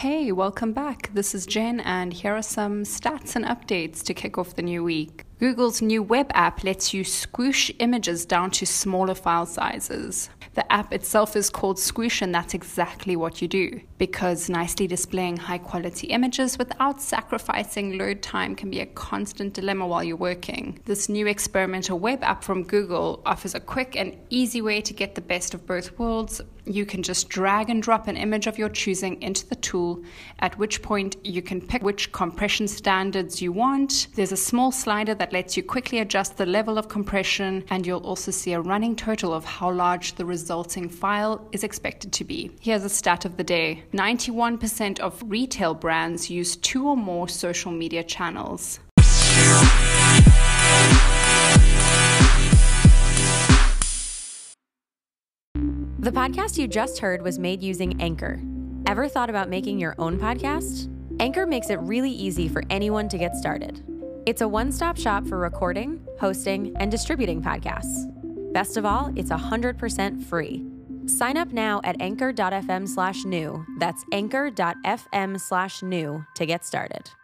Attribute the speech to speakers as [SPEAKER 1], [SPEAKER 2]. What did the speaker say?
[SPEAKER 1] Hey, welcome back. This is Jen, and here are some stats and updates to kick off the new week. Google's new web app lets you squish images down to smaller file sizes. The app itself is called Squish, and that's exactly what you do, because nicely displaying high-quality images without sacrificing load time can be a constant dilemma while you're working. This new experimental web app from Google offers a quick and easy way to get the best of both worlds. You can just drag and drop an image of your choosing into the tool, at which point you can pick which compression standards you want. There's a small slider that lets you quickly adjust the level of compression, and you'll also see a running total of how large the resulting file is expected to be. Here's a stat of the day. 91% of retail brands use 2 or more social media channels.
[SPEAKER 2] The podcast you just heard was made using Anchor. Ever thought about making your own podcast? Anchor makes it really easy for anyone to get started. It's a one-stop shop for recording, hosting, and distributing podcasts. Best of all, it's 100% free. Sign up now at anchor.fm/new. That's anchor.fm/new to get started.